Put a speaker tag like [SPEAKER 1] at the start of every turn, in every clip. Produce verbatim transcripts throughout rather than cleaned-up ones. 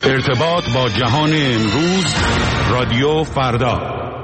[SPEAKER 1] ارتباط با جهان امروز، رادیو فردا.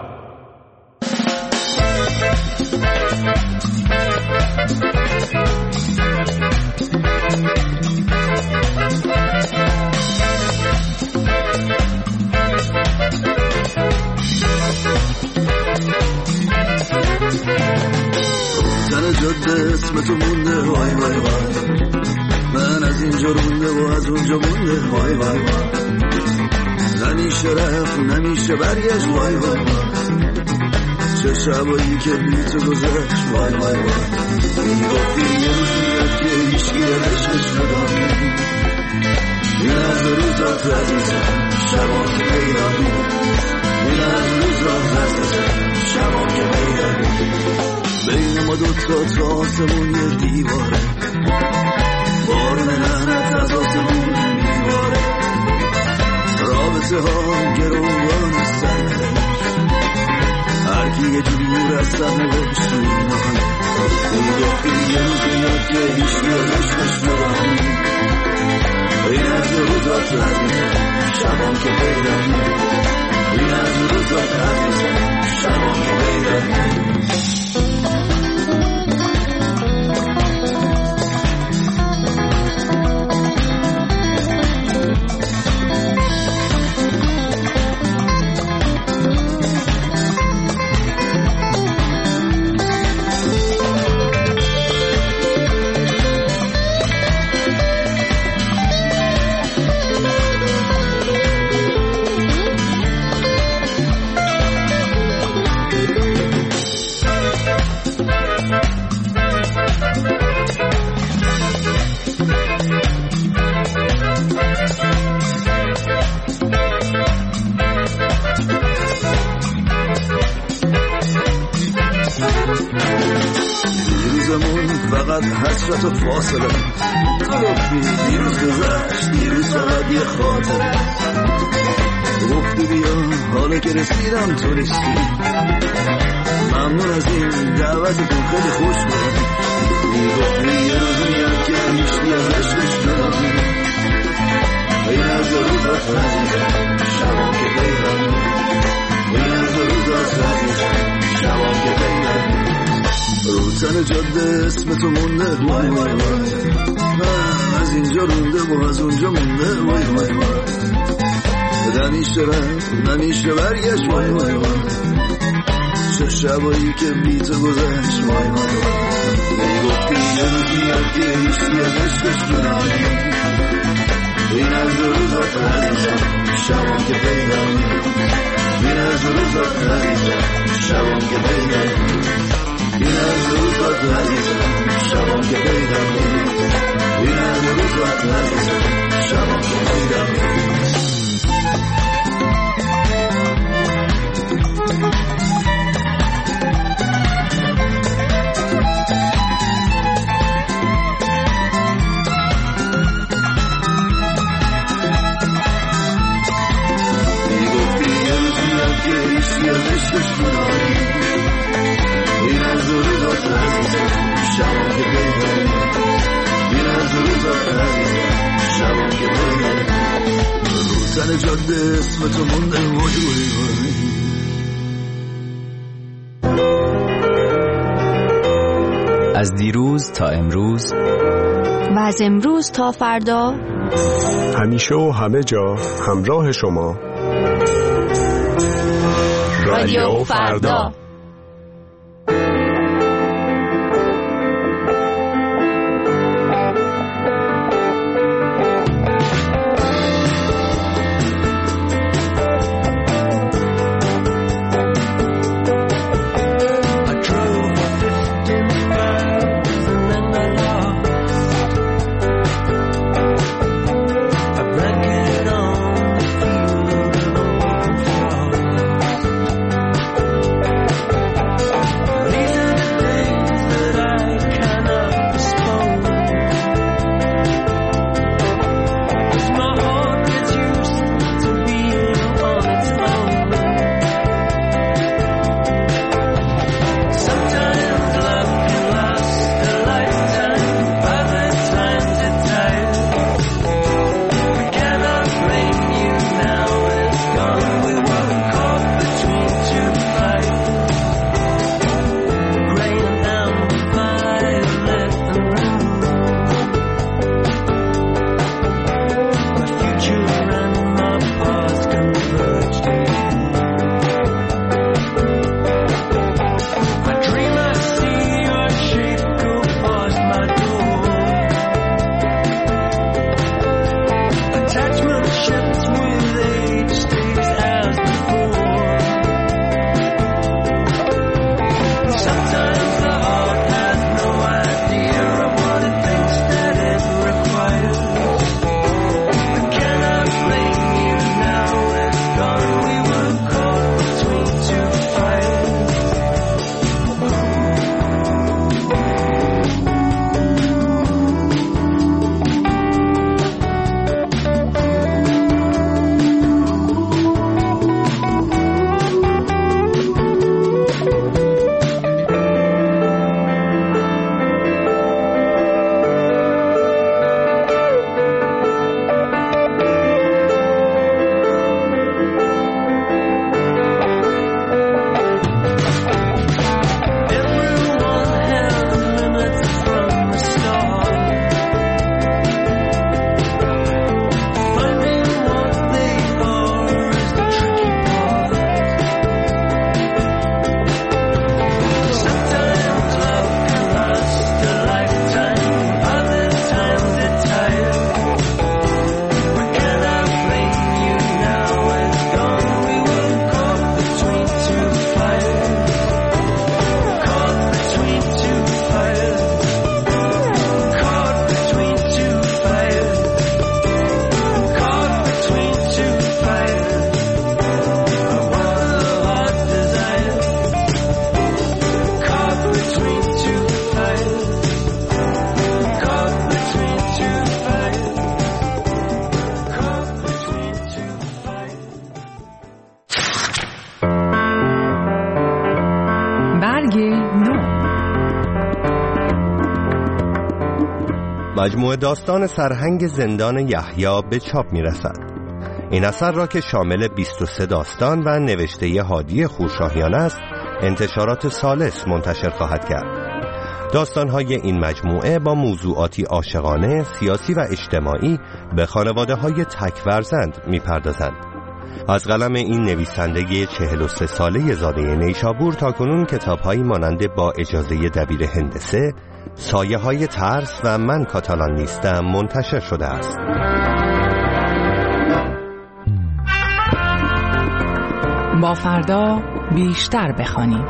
[SPEAKER 2] زن جاده اسم تو مونده وای وای وای، من از اینجا رونده و از اونجا مونده وای وای وای، نمیشه رفت نمیشه برگشت وای وای وای، چه شبایی که بی تو گذشت وای وای وای، میگفتی یه روز میاد که هیچکی عشقش نداری، این از روزات عزیزم شبا که پیدانی، این از روزات عزیزم شبا که پیدانی، بین ما دوتا تا آسمون یه دیواره، بارون لعنت از آسمون میباره، رابطه ها گروگان سرنوشت، هر کی یه جور از سرنوشت میمانه، میگفتی یه روز میاد که هیچ عشقش نداری، این از روزات عزیزم شبان که پیدانی، این از روزات عزیزم شبان که پیدانی. فقط حسرت و فاصله، تو گفتی دیروز گذشت، دیروز فقط یه خاطره، گفتی بیا حالا که رسیدم تو رسیدی، ممنون از این دعوتتون خیلی خوش بود، میگفتی یه روز میاد که هیچکی از عشقش نداری، این از روزات عزیزم شبان که پیدانی، این از روزات عزیزم شبان که پیدانی، رو تن جاده اسم تو مونده وای وای وای، من از اینجا رونده و از اونجا مونده وای وای وای، نمیشه رفت نمیشه برگشت وای وای وای، چه شبایی که بی تو گذشت وای وای وای، میگفتی یه روز میاد که هیچکی از عشقش نداری، این از روزات عزیزم شبان که پیدانی، این از روزات عزیزم شبان که پیدانی، این از روزات عزیزم شبان که پیدانی، این از روزات عزیزم شبان که پیدانی. میگفتی یه روز میاد که هیچکی از عشقش نداری، این از روزات عزیزم شبان که پیدانی، این از روزات عزیزم شبان که پیدانی، رو تن جاده اسم تو مونده وای وای وای.
[SPEAKER 3] از دیروز تا امروز
[SPEAKER 4] و از امروز تا فردا،
[SPEAKER 5] همیشه و همه جا همراه شما،
[SPEAKER 4] رادیو فردا.
[SPEAKER 6] مجموعه داستان سرهنگ زندان یحیی به چاپ می‌رسد. این اثر را که شامل بیست و سه داستان و نوشته هادی خورشاهیان است، انتشارات ثالث منتشر خواهد کرد. داستان‌های این مجموعه با موضوعاتی عاشقانه، سیاسی و اجتماعی به خانواده‌های تک فرزند می‌پردازند. از قلم این نویسنده چهل و سه ساله زاده نیشابور تاکنون کتاب‌هایی مانند با اجازه دبیر هندسه، سایه‌های ترس و من کاتالان نیستم منتشر شده است.
[SPEAKER 7] با فردا بیشتر بخوانیم.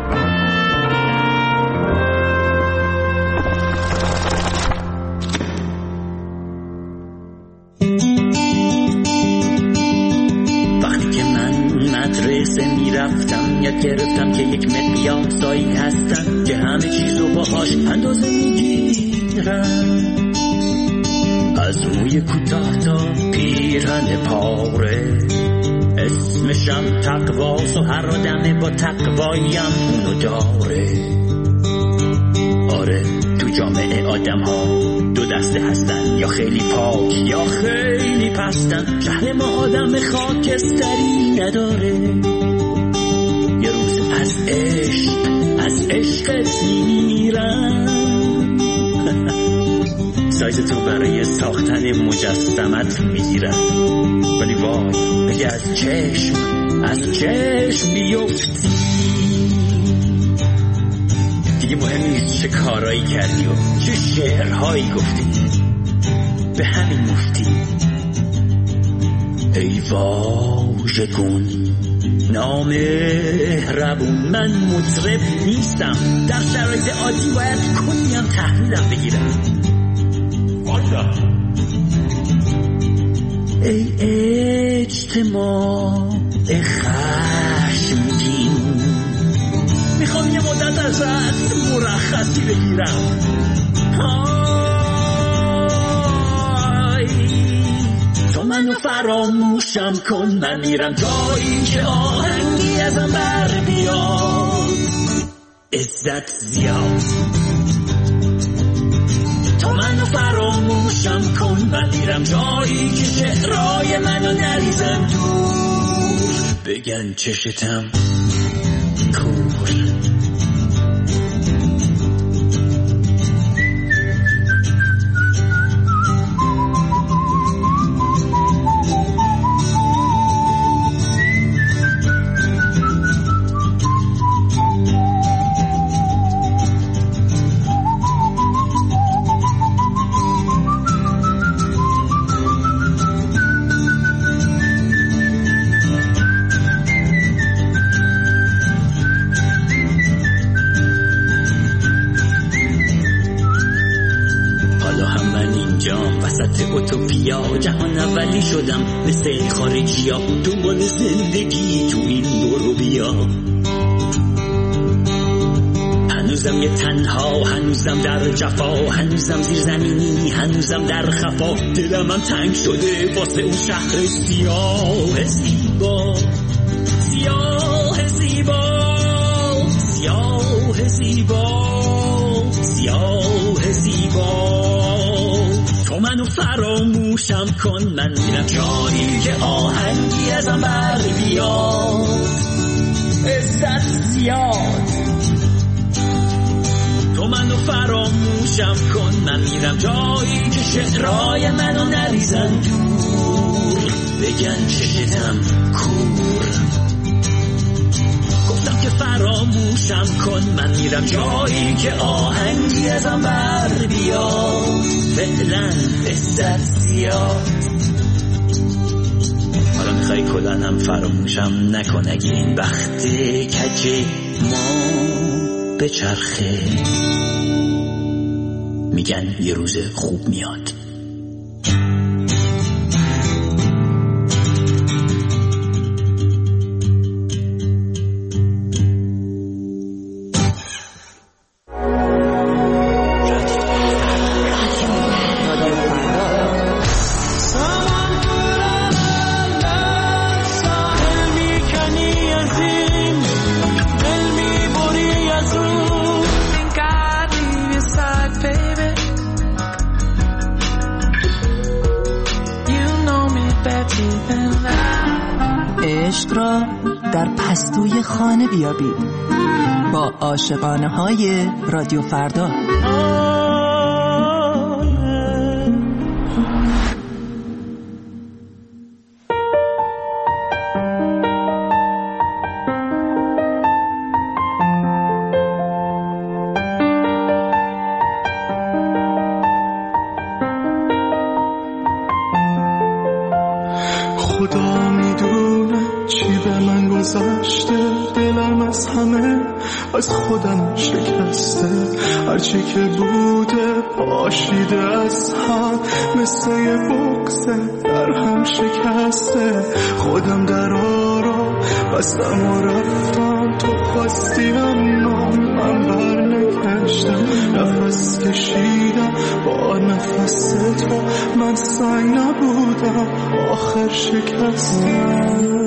[SPEAKER 8] وقتی که من مدرسه میرفتم یاد گرفتم که یک مقیاسایی هستن که همه چیزو باهاش اندازه میگیرن، از موی کوتاه تا پیرهن پاره، اسمشم تقواست و هر آدمه با تقوایم اونو داره. آره تو جامعه آدم ها دو دسته هستن، یا خیلی پاک یا خیلی پستن. شهر ما آدم خاکستری نداره. یه روز از عشق از عشقت میمیرم. سایز تو برای ساختن مجسمت میگیرم، ولی وای اگه از چشم از چشم بیفتی دیگه مهم نیست چه کارایی کردی و چه شعرهایی گفتی، به همین مفتی. ای واژگون نامهربون، من مطرب نیستم، در شرایط عادی باید کنیم تحلیلم بگیرم. ای اجتماع خشمگین، میخوام یه مدت ازت مرخصی بگیرم. آی تو منو فراموشم کن، من میرم جایی که آهنگی ازم بر بیاد. عزت زیاد تو منو فراموشم کن، من میرم جایی که شعرهای منو نریزم دور، بگن چشتم کور. اوتوپیا جهان اولی شدم مثل خارجی ها، دنبال زندگی تو این برو بیا. هنوزم یه تنها، هنوزم در جفا، هنوزم زیر زمینی، هنوزم در خفا. دلم هم تنگ شده واسه اون شهر سیاه زیبا، سیاه زیبا، سیاه زیبا، سیاه زیبا. تو منو فراموشم کن، من میرم جایی که آهنگی ازم بر بیاد. عزت زیاد تو منو فراموشم کن، من میرم جایی که شعرهای منو نریزن دور، بگن چشتم کور. گفتم که فراموشم کن، من میرم جایی که آهنگی ازم بر بیاد. فعلا عزت زیاد، حالا میخوای کلانم فراموشم نکن، اگه این وقت کجه ما به چرخه، میگن یه روز خوب میاد.
[SPEAKER 9] عشق را در پستوی خانه بیابید با عاشقانه های رادیو فردا.
[SPEAKER 10] خدا میدونه چی به من گذشته، دلم از همه از خودم شکسته، هرچی که بوده پاشیده از هم، مثل یه بغضه در هم شکسته. خودم درا رو بستم و رفتم، تو خواستی اما من بر نگشتم، نفس کشیدم با نفس تو، من سنگ نبودم آخر شکستم.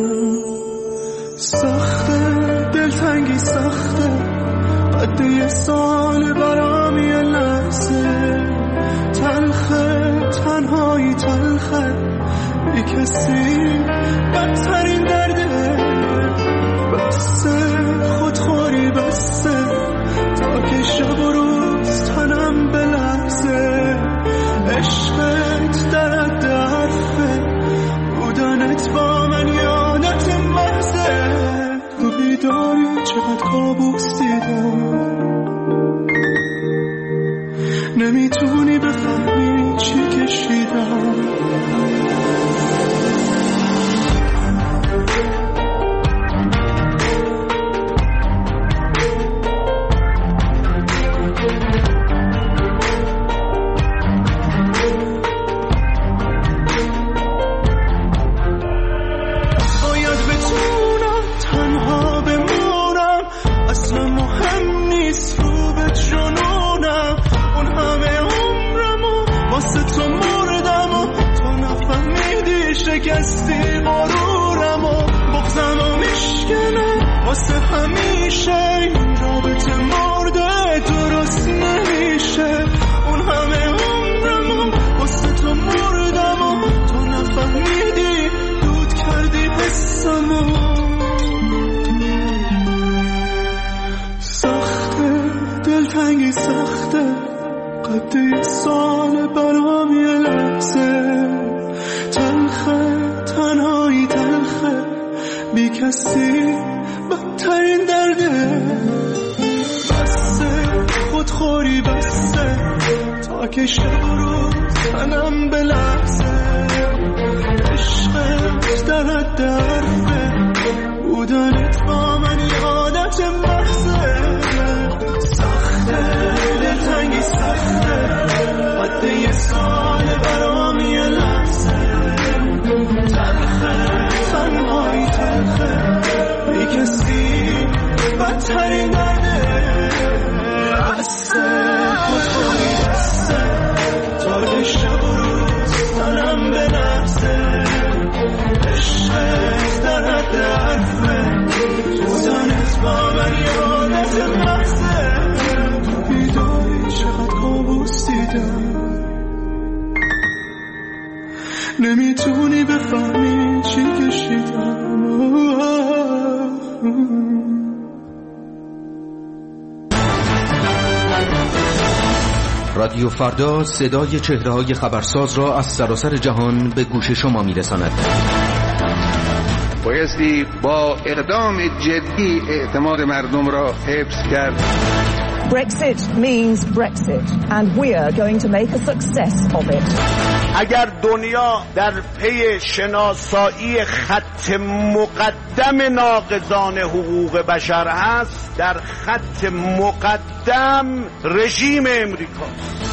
[SPEAKER 10] سخته دلتنگی سخته، قد یه سال برام یه لحظه، تلخه تنهایی تلخه، بی کسی بدترین درده، بسته خودخوری بسته، تا که شب و روز تنم بلرزه، عشقت در حد حرفه، بودنت با من یادت محضه، تو بیداری چقدر کابوس دیدم، نمیتونی بفهمی چی کشیدم. شکستی غرورم و بغضم و میشکنه واسه همیشه، این رابطه مرده درست نمیشه، اون همه عمرم و واسه تو مردم و تو نفهمیدی، دود کردی حسم و سخته دلتنگی سخته، قد یه سال برام یه لحظه، تلخه تنهایی تلخه، بی کسی بدترین درده، بسته خودخوری بسته، تا که شب و روز تنم بلرزه، عشقت در حد حرفه، بودنت با من یادت محضه، سخته دلتنگی سخته، قد یه سال برام یه لحظه، تلخه تنهایی تلخه، بی کسی بدترین درده، بسته خودخوری بسته، تا که شب و روز تنم بلرزه، عشقت در حد حرفه، بودنت با من یادت محضه، بیداری چقدر کابوس دیدم، نمیتونی بفهمی چی کشیدم.
[SPEAKER 11] رادیو فردا صدای چهره‌های خبرساز را از سراسر جهان به گوش شما میرساند.
[SPEAKER 12] بایستی با اقدام جدی اعتماد مردم را حفظ کرد.
[SPEAKER 13] Brexit means Brexit and we are going to make a success of it.
[SPEAKER 14] اگر دنیا در پی شناسایی خط مقدم ناقضان حقوق بشر هست، در خط مقدم رژیم امریکاست.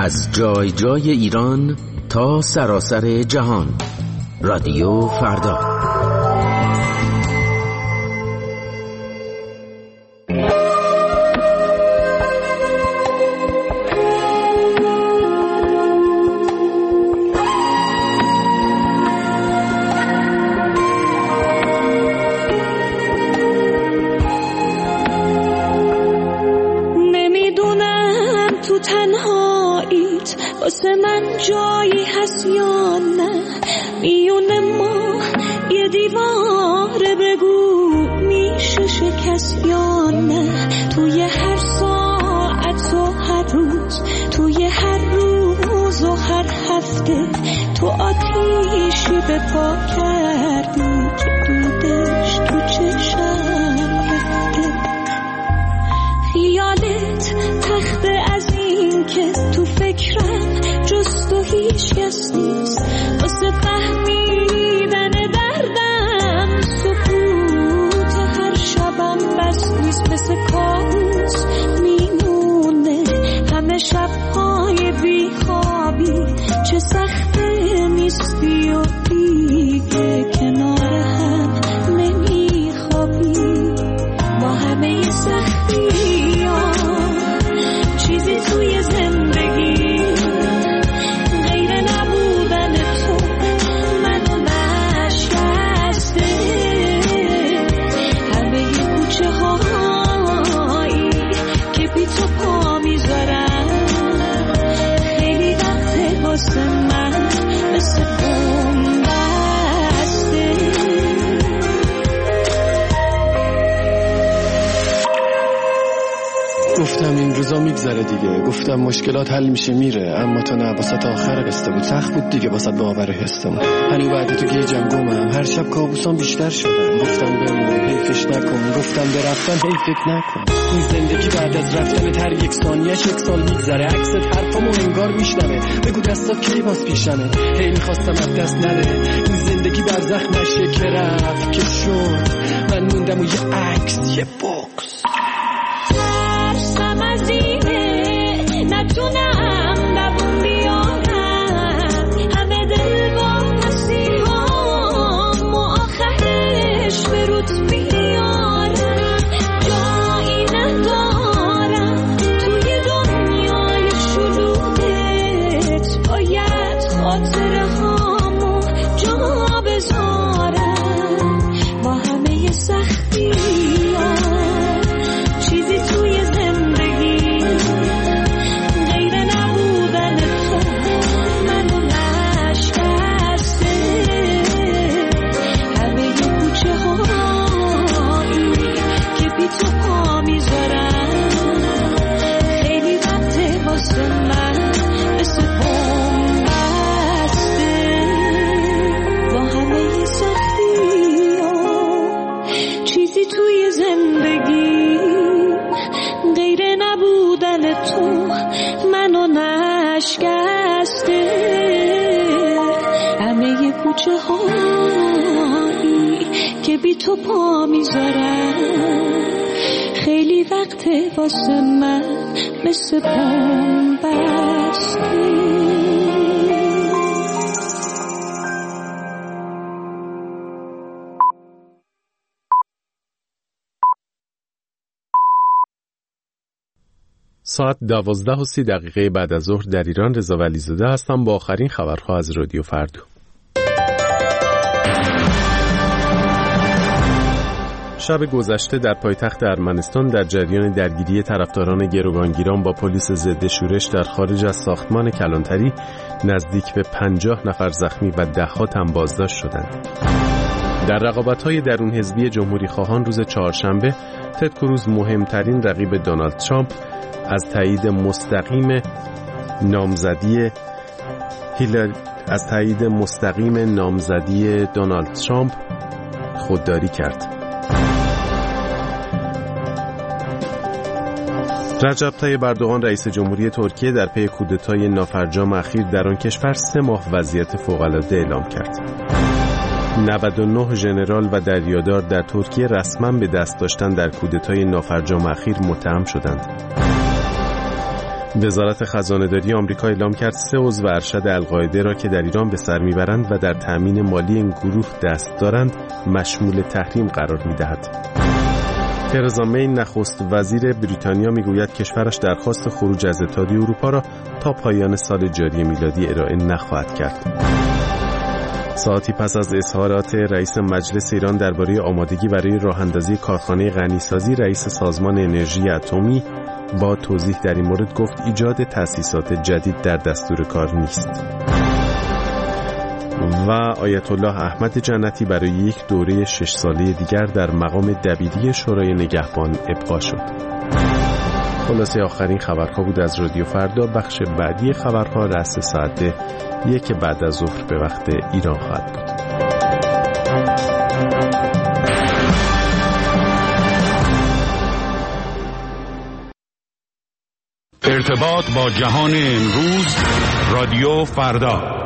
[SPEAKER 11] از جای جای ایران تا سراسر جهان. رادیو فردا.
[SPEAKER 15] واسه من جایی هست یا نه، میون ما یه دیواره، بگو میشه شکست یا نه. توی هر ساعت و هر روز، توی هر روز و هر هفته، تو آتیشی به پا کردی که دودش تو چشم رفته. خیالت تخته از این که تو فکرم جز تو هیچ کس نیست، واسه فهمیدن دردم سکوت هر شبم بس نیست. مثل کابوس میمونه همه شبهای بیخوابی، چه سخته نیستی و دیگه کنار هم نمیخوابی. با همه سختی ها چیزی توی زندگی غیر نبودن تو منو نشکسته. همه ی کوچه هایی که بی تو پا میذارم، خیلی وقته واسه من مثل بوم بسته.
[SPEAKER 16] گفتم این روزا میگذره دیگه، گفتم مشکلات حل میشه میره، اما تو نه، واسه آخر قصه بود، سخت بود دیگه واسه باور حسم. هنو بعد تو گیجم گمم، هر شب کابوسام بیشتر شدن. گفتم بمون حیفش نکن، گفتم برفتن حیف فکر نکن. این زندگی بعد از رفتن هر یک ثانیه‌اش یک سال میگذره، عکست حرفامو انگار میشنوه. بگو دستات کی باز پیشمه، هی میخواستم از دست نره. این زندگی برزخ نشه که رفت که شد، من موندم و یه عکس یه بوکس.
[SPEAKER 15] از اینه نتونم دوون بیارم، همه دل با مسیحام و آخرش به رود بیارم. جایی ندارم توی دنیای شلوغت، باید خاطره هامو جا بذارم. با همه سختی ها چیزی توی زندگی غیر نبودن تو منو نشکسته. همه ی کوچه هایی که بی تو پا میذارم، خیلی وقته واسه من مثل بوم بسته. با همه سختی ها چیزی توی زندگی غیر نبودن تو منو نشکسته. همه ی کوچه هایی که بی تو پا میذارم، خیلی وقته واسه من مثل بوم بسته.
[SPEAKER 5] ساعت دوازده و سی دقیقه بعد از ظهر در ایران. رضا ولیزاده هستم با آخرین خبرها از رادیو فردا. شب گذشته در پایتخت ارمنستان در جریان درگیری طرفداران گروگانگیران با پلیس ضد شورش در خارج از ساختمان کلانتری نزدیک به پنجاه نفر زخمی و ده‌ها تن بازداشت شدند. در رقابت‌های درون حزبی جمهوری خواهان روز چهارشنبه، تد کروز مهمترین رقیب دونالد ترامپ از تایید مستقیم نامزدی هیلاری از تایید مستقیم نامزدی دونالد ترامپ خودداری کرد. رجب طیب اردوغان رئیس جمهوری ترکیه در پی کودتای نافرجام اخیر در آن کشور سه ماه وضعیت فوق‌العاده اعلام کرد. نود و نه ژنرال و دریادار در ترکیه رسما به دست داشتن در کودتای نافرجام اخیر متهم شدند. وزارت خزانه‌داری آمریکا اعلام کرد سه عضو ارشد القاعده را که در ایران به سر میبرند و در تأمین مالی این گروه دست دارند مشمول تحریم قرار میدهد. ترزا می نخست وزیر بریتانیا میگوید کشورش درخواست خروج از اتحادیه اروپا را تا پایان سال جاری میلادی ارائه نخواهد کرد. ساعتی پس از اظهارات رئیس مجلس ایران درباره آمادگی برای راه‌اندازی کارخانه غنیسازی، رئیس سازمان انرژی اتمی با توضیح در این مورد گفت ایجاد تأسیسات جدید در دستور کار نیست. و آیت الله احمد جنتی برای یک دوره شش ساله دیگر در مقام دبیری شورای نگهبان ابقا شد. خلاصه آخرین خبرها بود از رادیو فردا. بخش بعدی خبرها رأس ساعت یک بعد از ظهر به وقت ایران خواهد بود.
[SPEAKER 1] ارتباط با جهان امروز، رادیو فردا.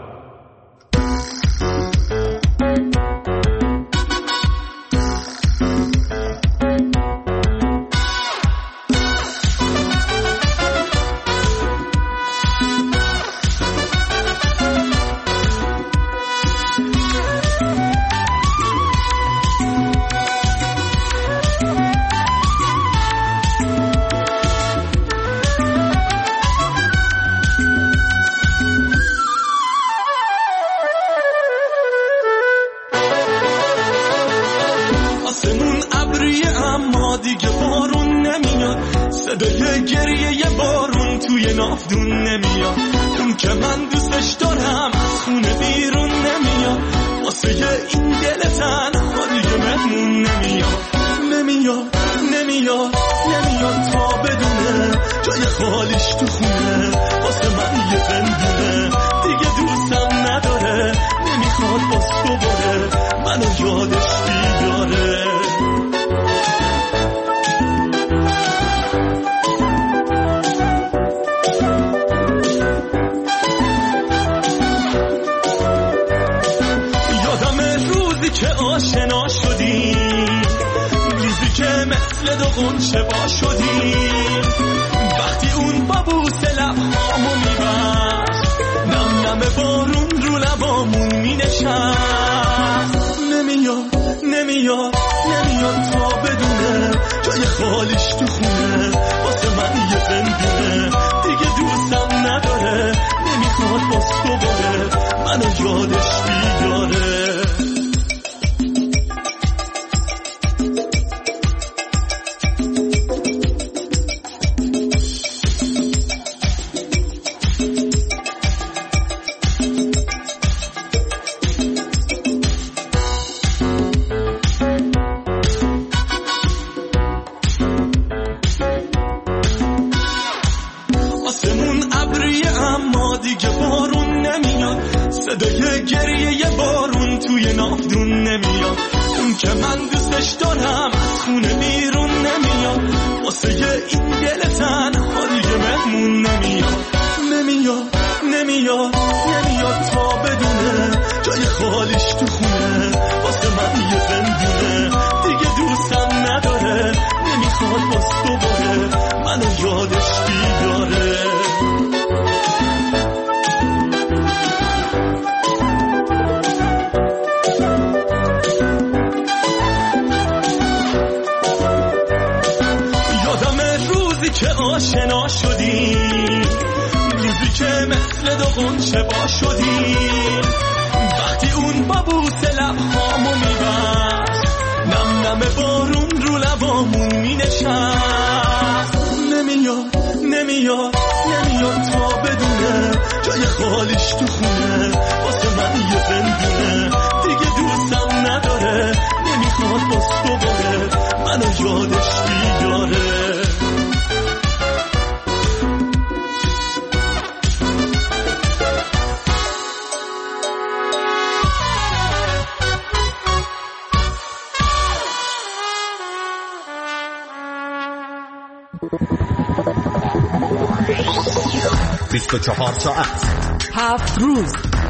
[SPEAKER 17] بیست و چهار ساعت،
[SPEAKER 18] هفت روز،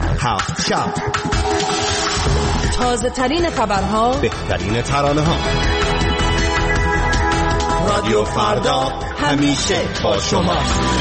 [SPEAKER 17] هفت شب،
[SPEAKER 18] تازه ترین خبرها،
[SPEAKER 17] بهترین ترانه ها. رادیو فردا، همیشه با شما.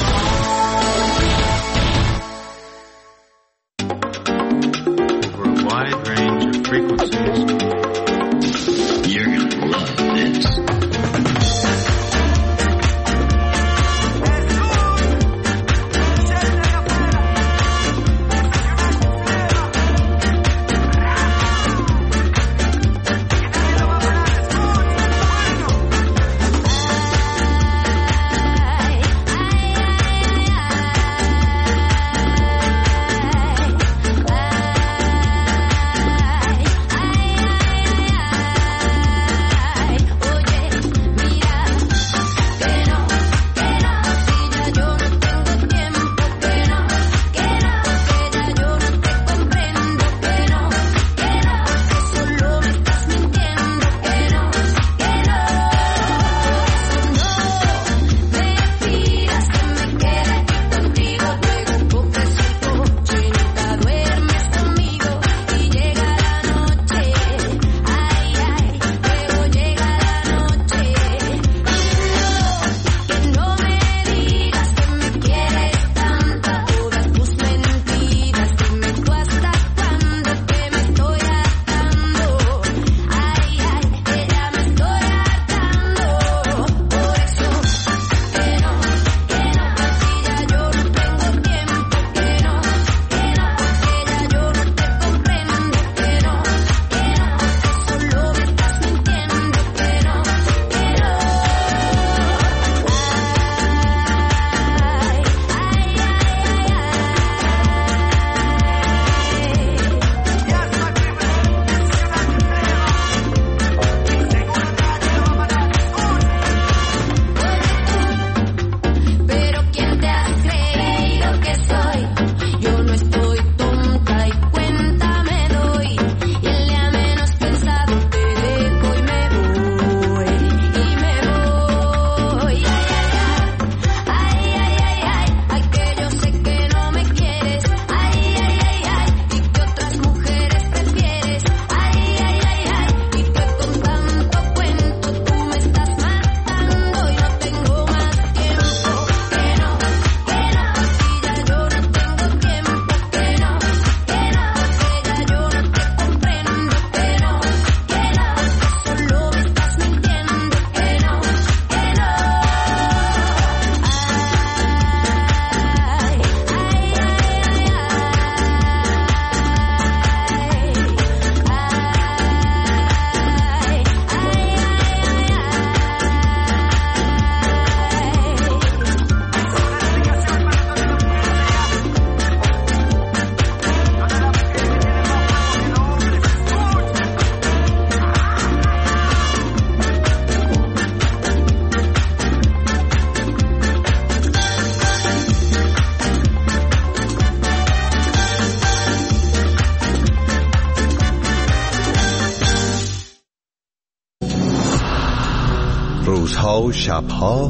[SPEAKER 6] روزها و شبها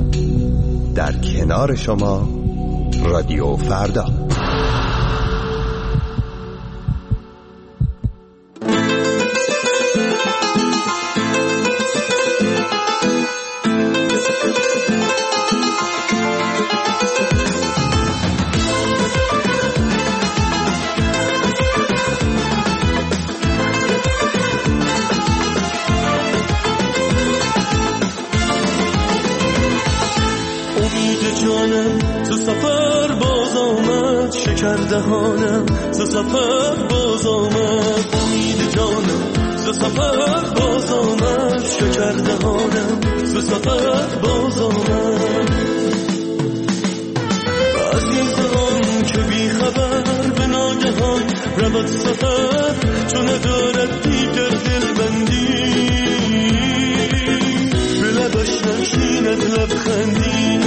[SPEAKER 6] در کنار شما رادیو فردا.
[SPEAKER 10] دهانم ز سفر باز آمد، امید جانم ز سفر باز آمد، شکر دهانم ز سفر باز آمد. عزیزان که بی خبر به ناگهان رود سفر، چون ندارد دیگر دلبندی، به لبش نشیند لبخندی.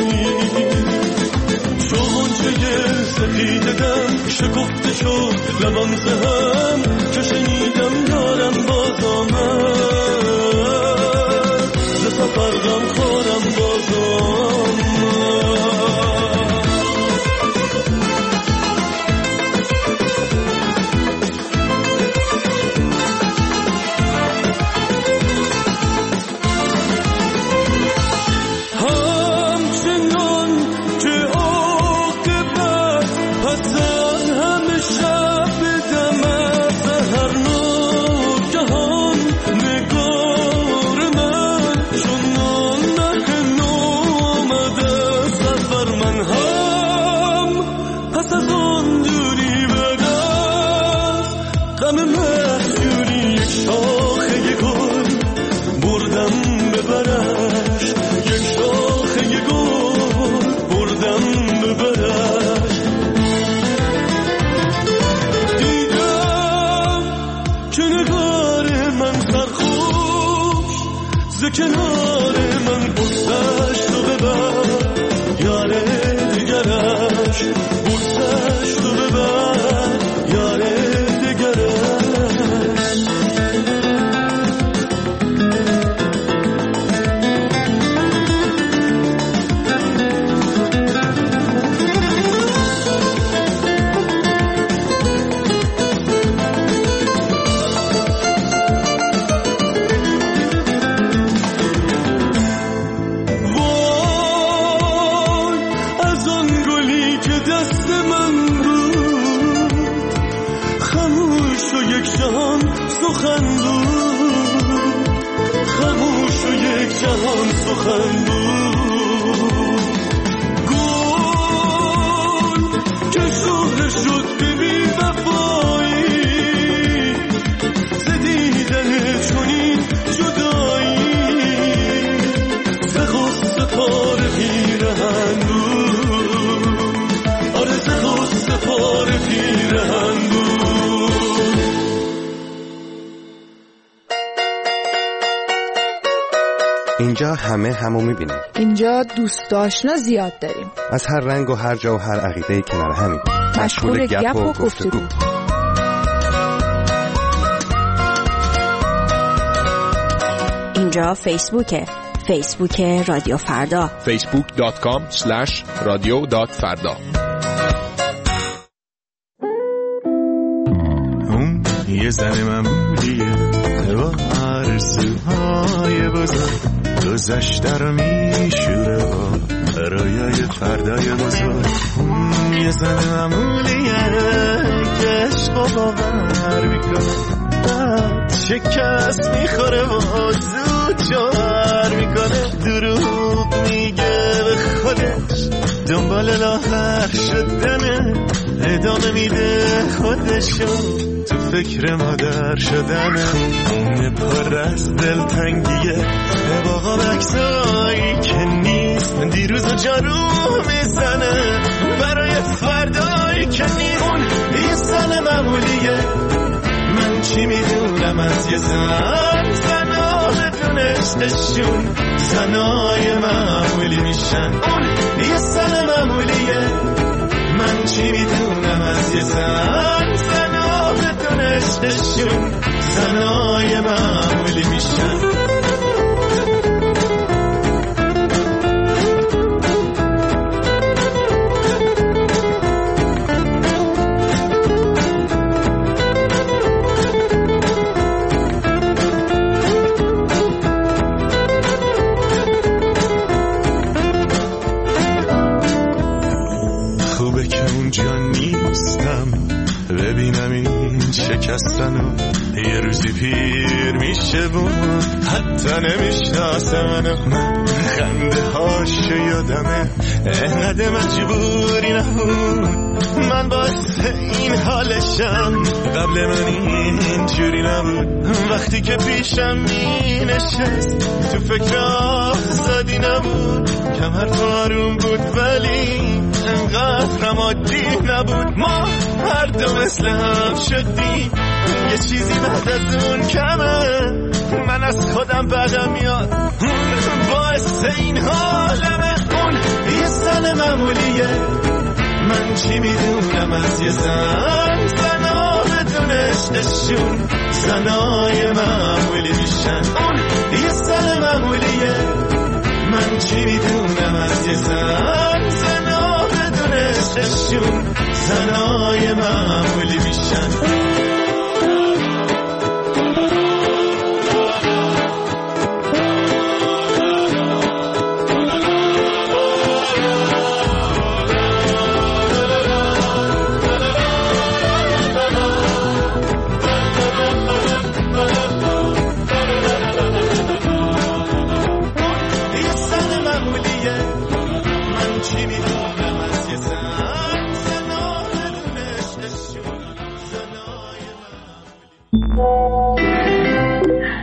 [SPEAKER 10] چه سفیدم شکفته شد لبان زهم، که شنیدم یارم باز آمد، ز سفر غم خورم باز آمد. هم باش بوسش تو ببر یار دگره خاموش و یک جهان سخن بود گل که شهره شد به بی وفایی زدیدن چنین جدایی ز غصه پاره پیرهن بود آره ز غصه پاره پیرهن بود.
[SPEAKER 6] اینجا همه همو میبینیم.
[SPEAKER 18] اینجا دوست آشنا زیاد داریم.
[SPEAKER 6] از هر رنگ و هر جا و هر عقیده‌ای کنار همیم.
[SPEAKER 18] مشغول گپ و گفتگو.
[SPEAKER 4] اینجا فیسبوکه. فیسبوک رادیو فردا.
[SPEAKER 19] فیسبوک دات کام اسلش رادیو دات فردا.
[SPEAKER 10] اون یه زن معمولیه با آرزوهای بزرگ گذشته رو میشوره با رویای فردای بزرگ. اون یه زن معمولیه که عشق و باور میکنه بعد شکست میخوره و زود جوهر میکنه دروغ میگه به خودش دنبال لاغر شدنه ادامه میده خودشو تو فکر مادر شدنه اون پر از دلتنگیه باقا بکسایی که نیست دیروز و جارو میزنه برای فردایی که نیست. اون یه زن معمولیه من چی میدونم از یه زن زنا بدون عشقشون زنای معمولی میشن. اون یه زن معمولیه من چی میدونم از یه زن زنا بدون عشقشون زنای معمولی میشن. ببینم این شکستنو یه روزی پیر میشه بود حتی نمیشناسه منو من خنده هاشو یادمه انقدر مجبوری نبود من باعث این حالشم قبل من اینجوری نبود وقتی که پیشم می نشست تو فکر آزادی نبود کمر تو آروم بود ولی انقدر هم عادی نبود ما هر دو مثل هم شدیم یه چیزی بعد از اون کمه من از خودم بدم میاد باعث این حالمه. اون یه زن معمولیه من چی میدونم از یه زن زنا بدون عشقشون زنای معمولی میشن. اون یه زن معمولیه من چی میدونم از یه زن زنا بدون عشقشون زنای معمولی میشن.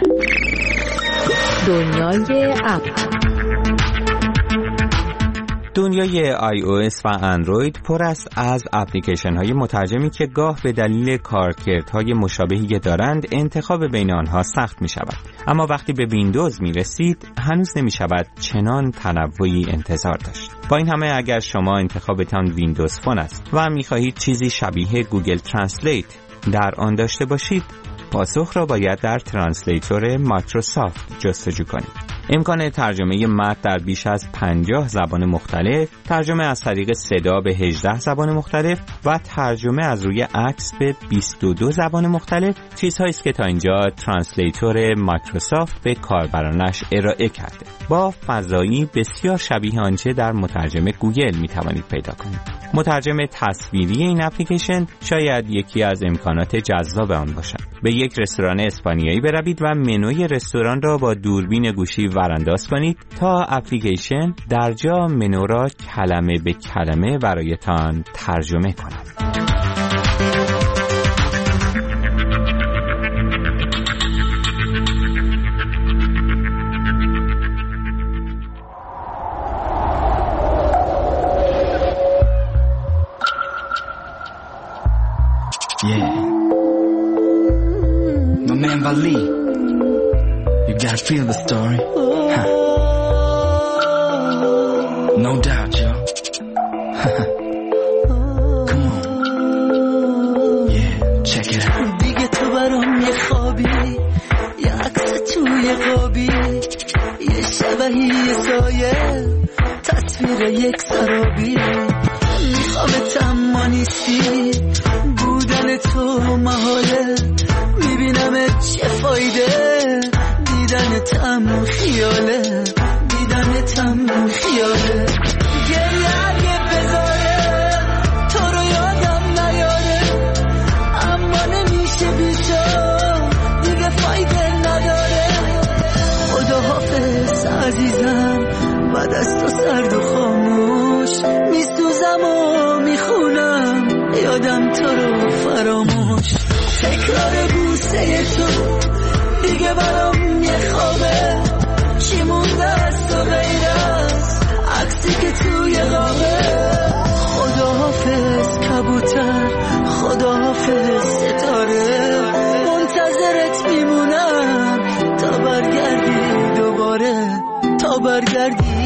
[SPEAKER 4] دنیای اپ
[SPEAKER 20] دنیای آی او اس و اندروید پر است از اپلیکیشن های مترجمی که گاه به دلیل کارکردهای مشابهی که دارند انتخاب بین آنها سخت می شود. اما وقتی به ویندوز می رسید هنوز نمی شود چنان تنوعی انتظار داشت. با این همه اگر شما انتخابتان ویندوز فون است و می خواهید چیزی شبیه گوگل ترنسلیت در آن داشته باشید، پاسخ را باید در ترنسلیتور مایکروسافت جستجو کنید. امکان ترجمه متن در بیش از پنجاه زبان مختلف، ترجمه از طریق صدا به هجده زبان مختلف و ترجمه از روی عکس به بیست و دو زبان مختلف چیزهایی است که تا اینجا ترنسلیتور مایکروسافت به کاربرانش ارائه کرده. با فضایی بسیار شبیه آنچه در مترجم گوگل می توانید پیدا کنید. مترجم تصویری این اپلیکیشن شاید یکی از امکانات جذاب آن باشد. به یک رستوران اسپانیایی بروید و منوی رستوران را با دوربین گوشی ورانداز کنید تا اپلیکیشن در جا منو را کلمه به کلمه برایتان ترجمه کند.
[SPEAKER 21] Yeah, my man Vali, you gotta feel the story, huh? No doubt, yo. Come on, yeah, check it out.
[SPEAKER 10] دیگه تو برام یه خوابی، یه عکس توی قابی، یه شبهی یه سایه، تصویر یک سرابی. میخوامت اما نیستی، بودن تو محاله، میبینم چه فایده، دیدن تم خیاله، دیدن تم خیاله. گریه اگه بذاره تو رو یادم نیاره، اما نمیشه بی تو، دیگه فایده نداره. خدا حافظ عزیزم، بعد از تو سرد و خاموش میسوزم و میخونم، یادم تو رو فراموش. تکرار بوسه تو دیگه برام یه خوابه، چی مونده از تو غیر از عکسی که توی قابه. خدا حافظ کبوتر، خدا حافظ ستاره، منتظرت میمونم تا برگردی دوباره، تا برگردی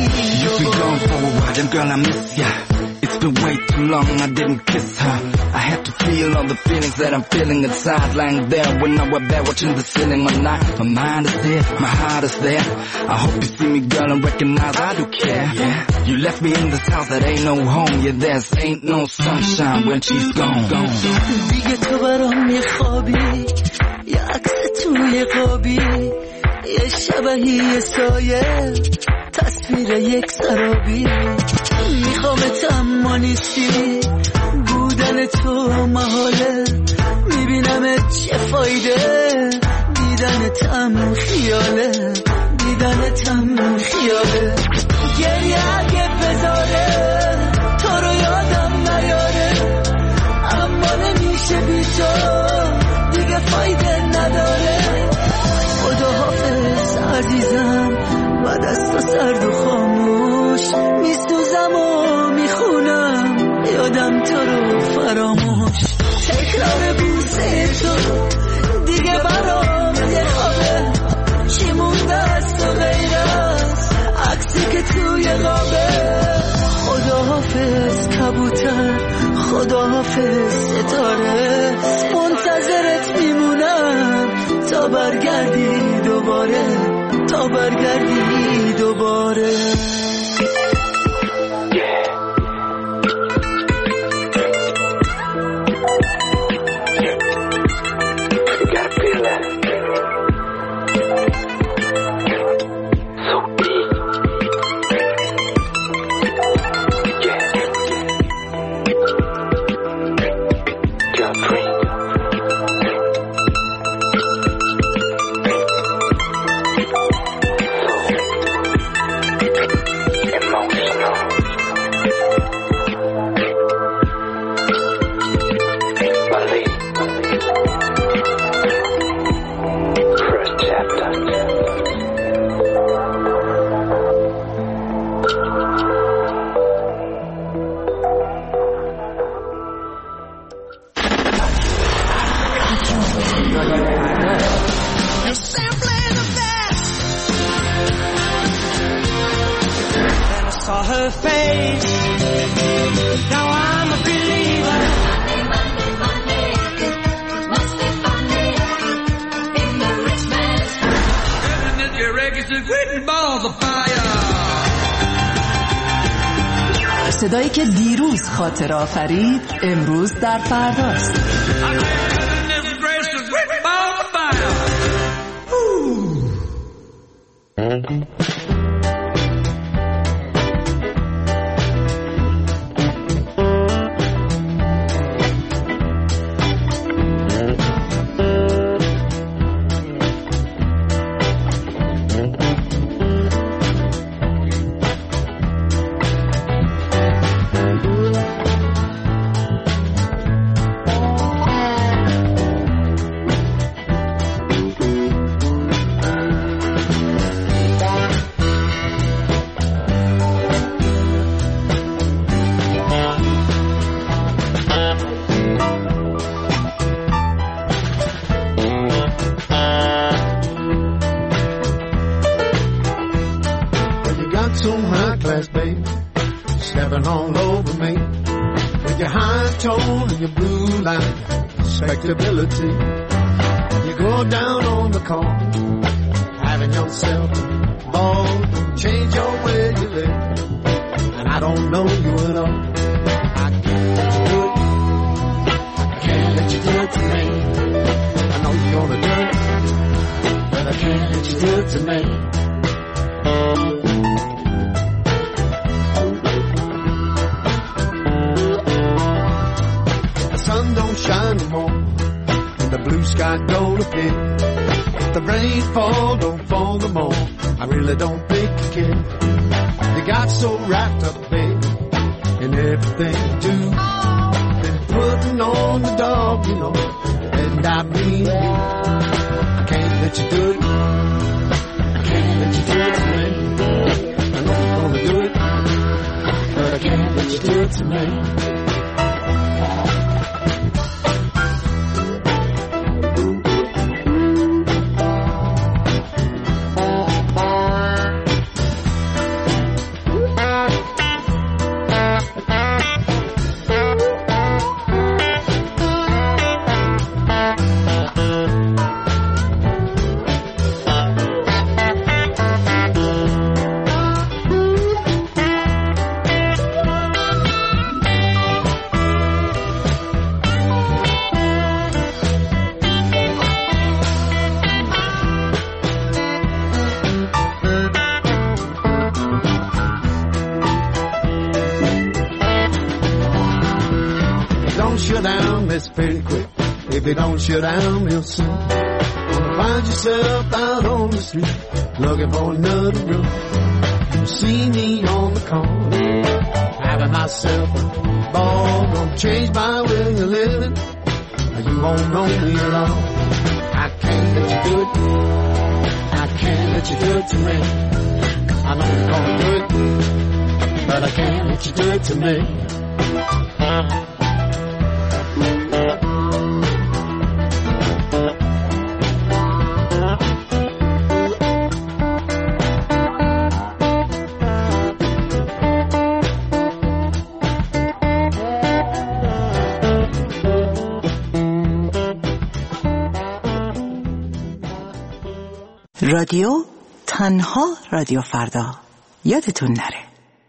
[SPEAKER 10] دوباره.
[SPEAKER 21] It's been way too long, I didn't kiss her. I had to feel all the feelings that I'm feeling inside, lying there when I was there watching the ceiling all night. My mind is there, my heart is there. I hope you see me, girl, and recognize I do care. Yeah, you left me in this house that ain't no home. Yeah, there's ain't no sunshine when she's gone. Gone.
[SPEAKER 10] دیگه تو برام یه خوابی، یه عکس توی قابی، یه شبهی یه سایه، تصویر یک سرابی. میخوامت اما نیستی، بودن تو محاله، میبینم چه فایده، دیدن تم خیاله، دیدن تم خیاله. گریه اگه بذاره تو رو یادم نیاره، اما نمیشه بی تو، دیگه فایده نداره. خدا حافظ عزیزم، بعد از تو سرد و خاموش میسوزم و میخونم، یادم تو رو فراموش. تکرار بوسه تو دیگه برام یه خوابه، چی مونده از تو غیر از عکسی که توی قابه. خدا حافظ کبوتر، خدا حافظ ستاره، منتظرت میمونم تا برگردی دوباره، تا برگردی دوباره. her face. Now I'm a believer. Monday, Monday, Monday. Must be funny in the rich man's house. And then your records are written balls of fire.
[SPEAKER 9] صدایی که دیروز خاطر آفرید امروز در فرداست.
[SPEAKER 10] Respectability. You go down on the corner, having yourself a ball, change your way you live, and I don't know you at all. I can't let you do it. I can't let you do it to me. I know you're gonna do it, but I can't let you do it to me. The sun don't shine no more. The blue sky don't appear. The rainfall don't fall no more. I really don't think you care. You got so wrapped up, baby, in everything you do. Been putting on the dog, you know, and I mean you. I can't let you do it. I can't let you do it to me. I know you're gonna do it, but I can't let you do it to me. Pretty quick. If you don't shut down real soon, gonna find yourself out on the street looking for another room. You see me on the corner, having myself a ball, gonna change my way of living. You won't know me at all. I can't let you do it. I can't let you do it to me. I know you're gonna do it, but I can't let you do it to me.
[SPEAKER 9] رادیو تنها رادیو فردا یادتون نره.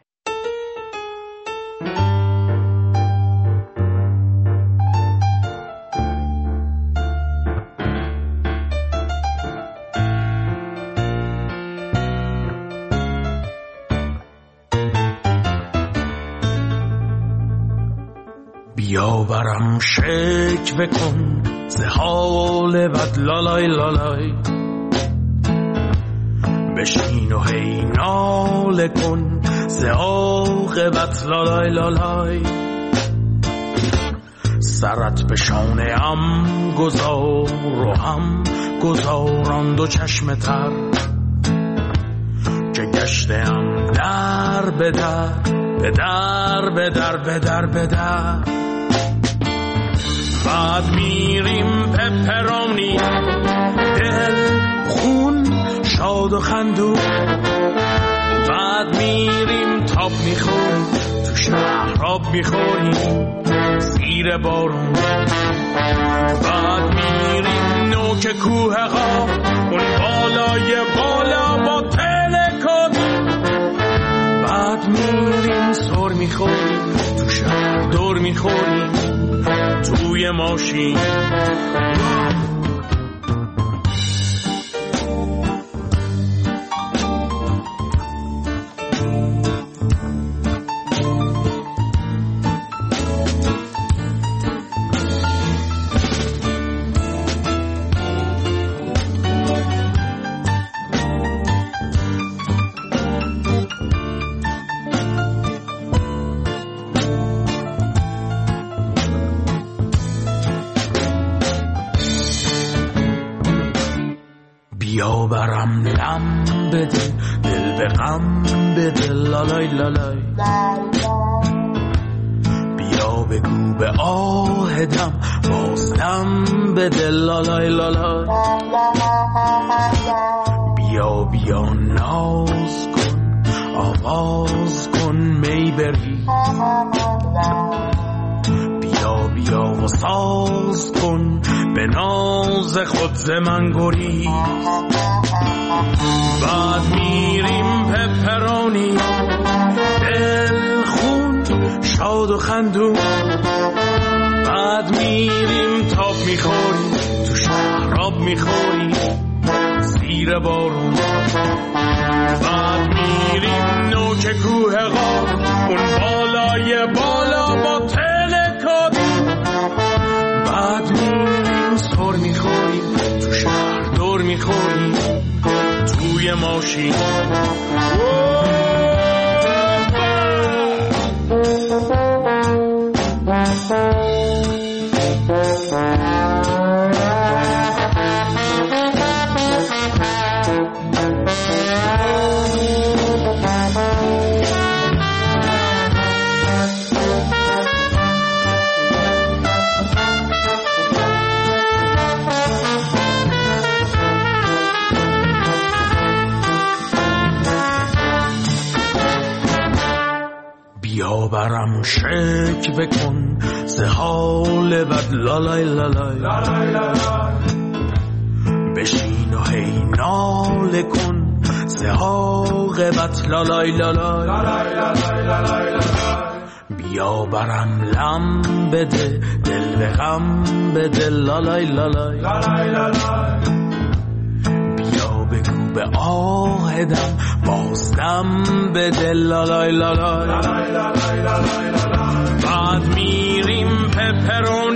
[SPEAKER 2] بیا برم شکوه کن ز حال بد لالای لالای، بشین و هی ناله کن ز عاقبت لالای لالای. سرت به شانه ام گذار و هم گذاران دو چشم تر، که گشتم در به در به در به در به در به در. بعد میریم پپرانی دل خون شاد و خندون، بعد میریم تاب میخوریم تو شهراب میخوریم زیر بارون. بعد میریم نوک کوه ها اون بالای بالا با تلکابی. بعد میریم سر میخوریم تو شهر دور میخوریم توی ماشین. بیا برم لم بده دل به غم بده لالای لالای. بیا بگو به آهدم بازدم بده لالای لالای. بیا بیا ناز کن آواز کن می بری. بیا بیا و ساز کن به ناز خود ز من گریز. بعد میریم پپرانی دل خون شاد و خندون. بعد میریم تاب میخوریم تو شهراب میخوریم زیر بارون. بعد میریم نوک کوه غار اون بالای بالا با تلکابی. بعد میریم سر میخوریم تو شهر دور میخوریم توی ماشین. بیا برم شک بکن ز حال بد لالای لالای. بشین و هی ناله کن ز عاقبت لالای لالای. بیا برم لم بده دل به غم بده لالای لالای. بیا بگو به آهدم بازدم بده لالای لالای. بعد میریم پپرون